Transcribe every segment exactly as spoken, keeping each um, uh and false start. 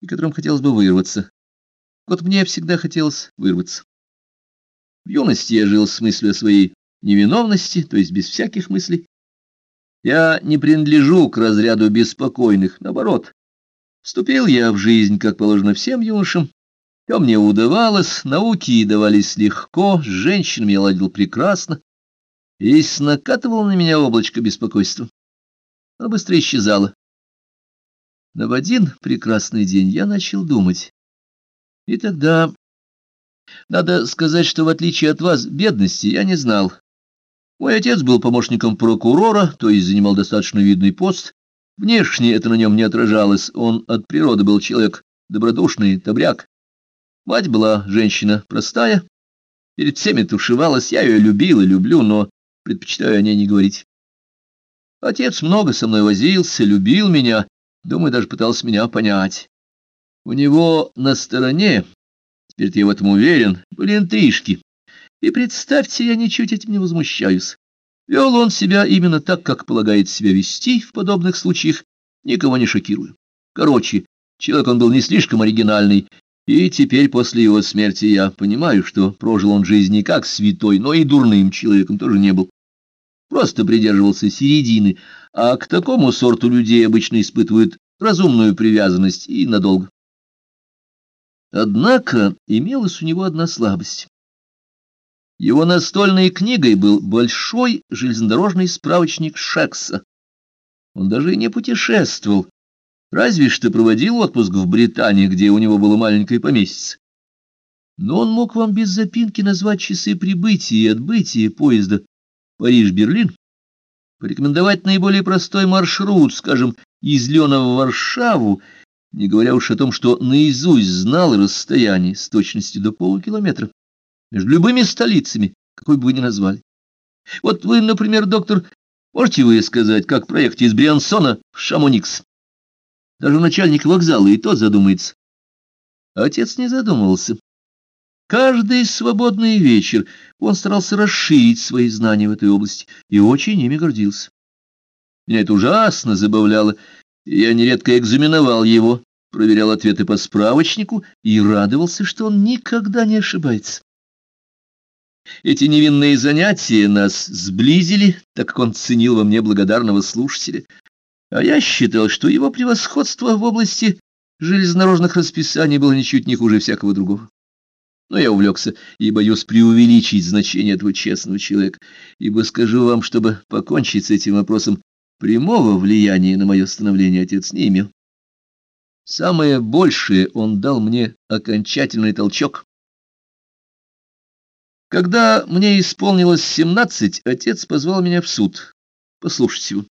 и которым хотелось бы вырваться. Вот мне всегда хотелось вырваться. В юности я жил с мыслью о своей невиновности, то есть без всяких мыслей. Я не принадлежу к разряду беспокойных, наоборот. Вступил я в жизнь, как положено всем юношам. Все мне удавалось, науки давались легко, с женщинами я ладил прекрасно. И если накатывало на меня облачко беспокойства, оно быстро исчезало. Но в один прекрасный день я начал думать. И тогда, надо сказать, что в отличие от вас, бедности я не знал. Мой отец был помощником прокурора, то есть занимал достаточно видный пост. Внешне это на нем не отражалось, он от природы был человек добродушный, добряк. Мать была женщина простая, перед всеми тушевалась, я ее любил и люблю, но предпочитаю о ней не говорить. Отец много со мной возился, любил меня, думаю, даже пытался меня понять. У него на стороне, теперь я в этом уверен, были интрижки. И представьте, я ничуть этим не возмущаюсь. Вел он себя именно так, как полагает себя вести в подобных случаях, никого не шокируя. Короче, человек он был не слишком оригинальный, и теперь после его смерти я понимаю, что прожил он жизнь не как святой, но и дурным человеком тоже не был. Просто придерживался середины, а к такому сорту людей обычно испытывают разумную привязанность и надолго. Однако имелась у него одна слабость. Его настольной книгой был большой железнодорожный справочник Шекса. Он даже и не путешествовал, разве что проводил отпуск в Британии, где у него было маленькое поместье. Но он мог вам без запинки назвать часы прибытия и отбытия поезда Париж-Берлин, порекомендовать наиболее простой маршрут, скажем, из Лена в Варшаву, не говоря уж о том, что наизусть знал расстояние с точностью до полукилометра между любыми столицами, какой бы вы ни назвали. Вот вы, например, доктор, можете вы сказать, как проехать из Бриансона в Шамоникс? Даже начальник вокзала и тот задумается. А отец не задумывался. Каждый свободный вечер он старался расширить свои знания в этой области и очень ими гордился. Меня это ужасно забавляло, и я нередко экзаменовал его, проверял ответы по справочнику и радовался, что он никогда не ошибается. Эти невинные занятия нас сблизили, так как он ценил во мне благодарного слушателя, а я считал, что его превосходство в области железнодорожных расписаний было ничуть не хуже всякого другого. Но я увлекся и боюсь преувеличить значение этого честного человека, ибо скажу вам, чтобы покончить с этим вопросом, прямого влияния на мое становление отец не имел. Самое большее он дал мне окончательный толчок. Когда мне исполнилось семнадцать, отец позвал меня в суд послушать его.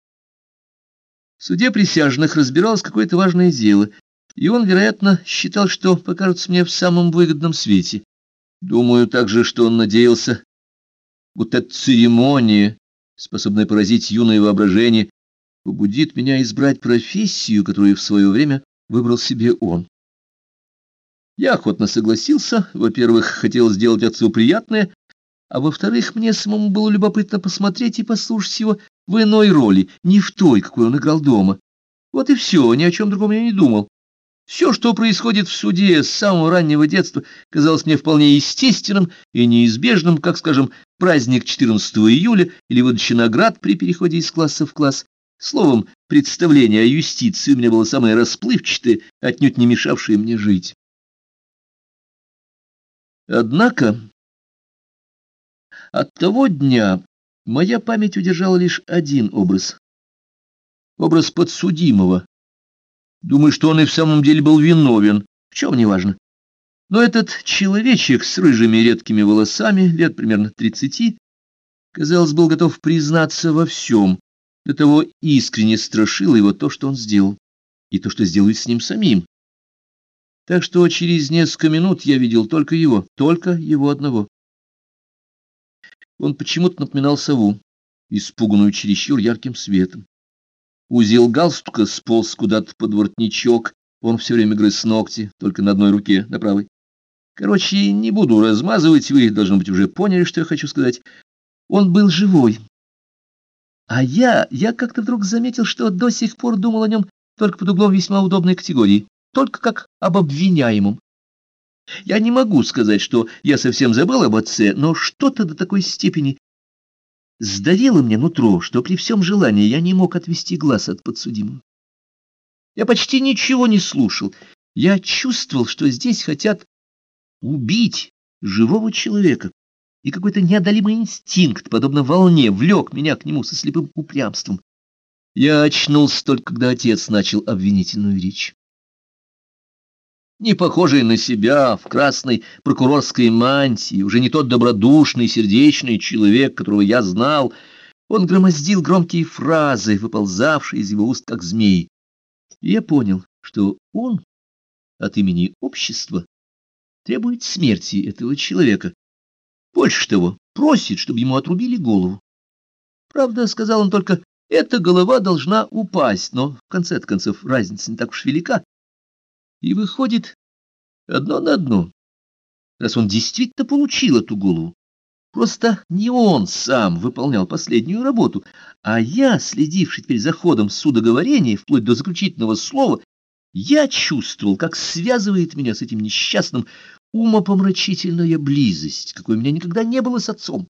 В суде присяжных разбиралось какое-то важное дело, и он, вероятно, считал, что покажется мне в самом выгодном свете. Думаю также, что он надеялся, будто эта церемония, способная поразить юное воображение, побудит меня избрать профессию, которую в свое время выбрал себе он. Я охотно согласился. Во-первых, хотел сделать отцу приятное, а во-вторых, мне самому было любопытно посмотреть и послушать его в иной роли, не в той, какой он играл дома. Вот и все, ни о чем другом я не думал. Все, что происходит в суде с самого раннего детства, казалось мне вполне естественным и неизбежным, как, скажем, праздник четырнадцатого июля или выдача наград при переходе из класса в класс. Словом, представление о юстиции у меня было самое расплывчатое, отнюдь не мешавшее мне жить. Однако от того дня моя память удержала лишь один образ. Образ подсудимого. Думаю, что он и в самом деле был виновен, в чем не важно. Но этот человечек с рыжими редкими волосами, лет примерно тридцати, казалось, был готов признаться во всем. До того искренне страшило его то, что он сделал, и то, что сделает с ним самим. Так что через несколько минут я видел только его, только его одного. Он почему-то напоминал сову, испуганную чересчур ярким светом. Узел галстука сполз куда-то под воротничок, он все время грыз ногти, только на одной руке, на правой. Короче, не буду размазывать, вы, должно быть, уже поняли, что я хочу сказать. Он был живой. А я, я как-то вдруг заметил, что до сих пор думал о нем только под углом весьма удобной категории. только как об обвиняемом. Я не могу сказать, что я совсем забыл об отце, но что-то до такой степени сдавило мне нутро, что при всем желании я не мог отвести глаз от подсудимого. Я почти ничего не слушал. Я чувствовал, что здесь хотят убить живого человека, и какой-то неодолимый инстинкт, подобно волне, влек меня к нему со слепым упрямством. Я очнулся только, когда отец начал обвинительную речь. Не похожий на себя, в красной прокурорской мантии, уже не тот добродушный, сердечный человек, которого я знал, он громоздил громкие фразы, выползавшие из его уст, как змеи. И я понял, что он от имени общества требует смерти этого человека. Больше того, просит, чтобы ему отрубили голову. Правда, сказал он только, эта голова должна упасть, но в конце-то концов разница не так уж велика. И выходит одно на одно, раз он действительно получил эту голову. Просто не он сам выполнял последнюю работу, а я, следивший теперь за ходом судоговорения, вплоть до заключительного слова, я чувствовал, как связывает меня с этим несчастным умопомрачительная близость, какой у меня никогда не было с отцом.